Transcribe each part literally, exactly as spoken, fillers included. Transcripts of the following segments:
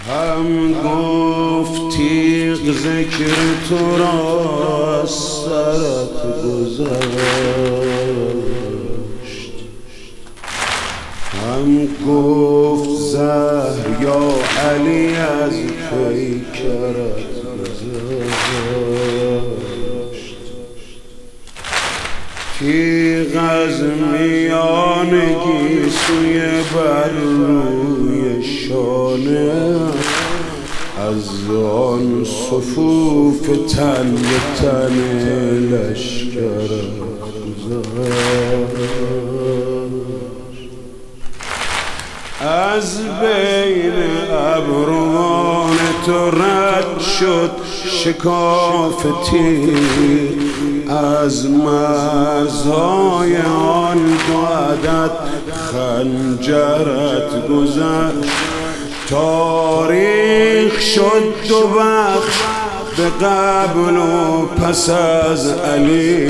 هم گفت تیغ ذکر تو را از سرت گذشت، هم گفت زهر یا علی از پیکرت گذشت. تیغ از میانگی سوی بر روی شانه، از آن صفوف تن به تن لشکرت گذشت. از بین ابروان تو رد شد شکاف تیغ، از مرزهای آن دو عدد خنجرت گذشت. تاریخ شد دو بخش به قبل و پس از علی،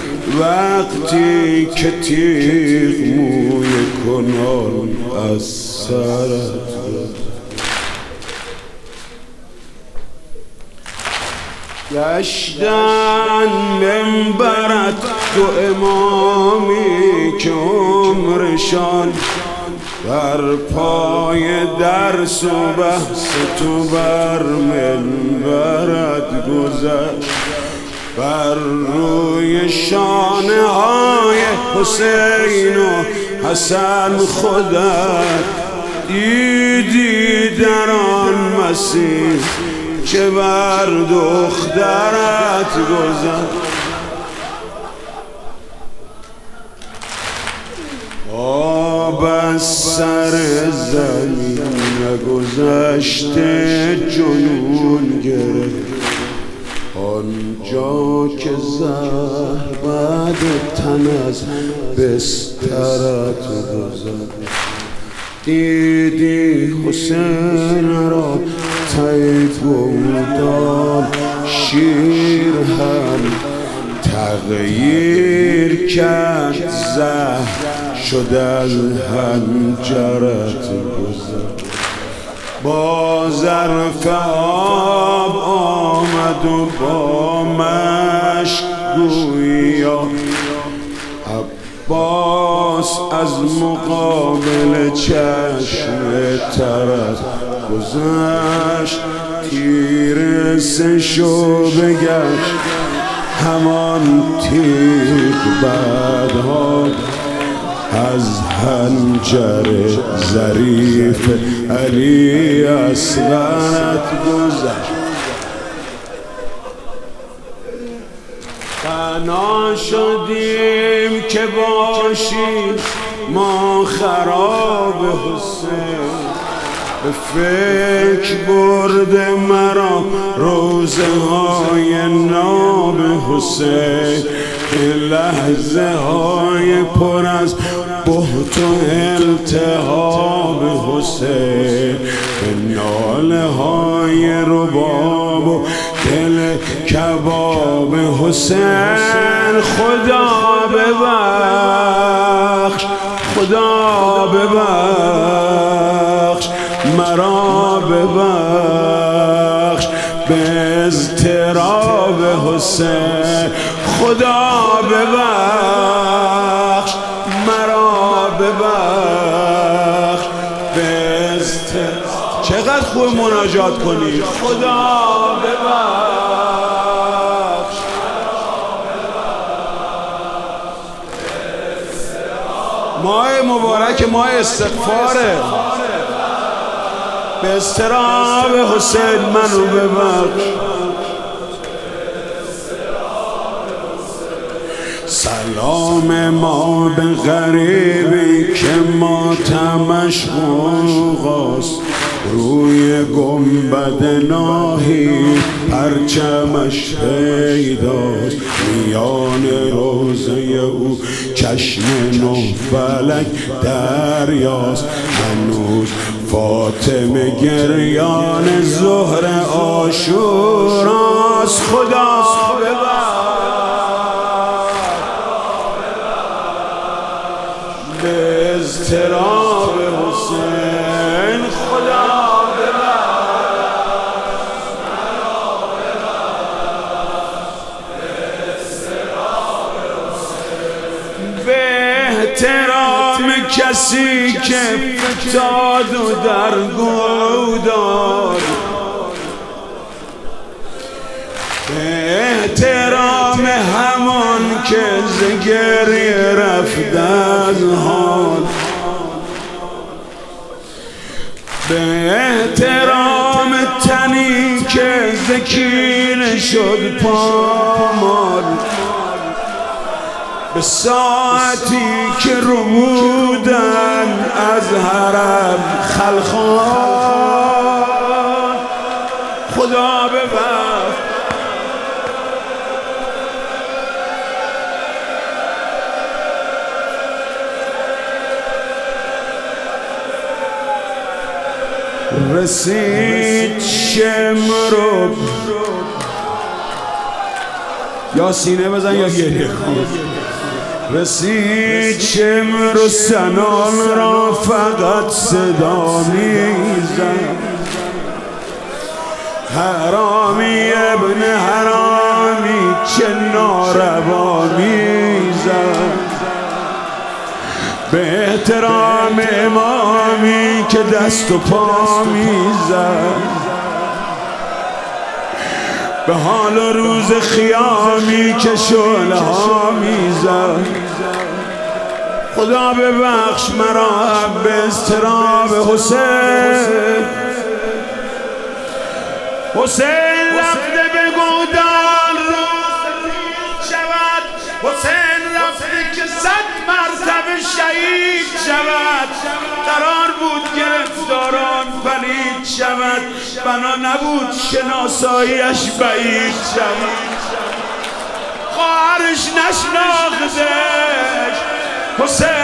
وقتی که تیغ موی کنان از سرت گشتن منبرت دو امامی که عمرشان بر پای درس و بحث تو بر منبرت گذشت. بر روی شانه های حسین و حسن خودت دیدی در آن مسیح چه بر دخترت گذشت. آب از سر زمین نگذشته جنون گرفت، آنجا که زهر بعد تن از بسترت گذشت. دیدی حسین را طیب بودان، شیر هم تغییر کرد، زهر شد از حنجرت گذشت. با ظرف آب آمد و با مشک گویا، عباس از مقابل چشم ترت گذشت. تیر سه شعبه گشت همان تیغ بعدها، از حنجر ظریف علی اصغرت گذشت. فنا شدیم که باشیم ما خراب حسین، به فکر برده مرا روزه های ناب حسین. لحظه های پر از بهت و التهاب حسین، به ناله های رباب و دل کباب حسین. خدا ببخش خدا ببخش مرا ببخش به اضطراب حسین. خدا ببخش مرا ببخش به اضطراب. چقدر خوب مناجات کنی. خدا ببخش ماه مبارک ماه استغفاره، به اضطراب حسین منو ببخش. سلام ما به غریبی که ماتمش غوغاست، روی گنبد ناهی پرچمش پیداست. میان روزه او چشم نه فلک دریاست، هنوز فاطمه گریان ظهر عاشوراست. خدا ببخش به اضطراب حسین. خدا ببخش کسی که فتاد و در گودار، به احترام همان که ز گریه رفت از حال، به احترام تنی که ز کینه شد پامال، به ساعتی که ربودن از حرم خلخال. خدا ببخش رسید شمرو، یا سینه بزن یا گریه کن. رسید شمر و سنان را فقط صدا میزد، حرامی ابن حرامی چه ناروا میزد، به احترام امامی که دست و پا میزد، به حال و روز خیامی که شعله ها میزد. خدا ببخش مرا به اضطراب حسین. حسین رفته به گودال شود، حسین رفته که صد مرتبه شهید شود. قرار بود گرفتاران پلید شود، بنا نبود شناساییش بعید شود. خواهرش نشناختش، حسین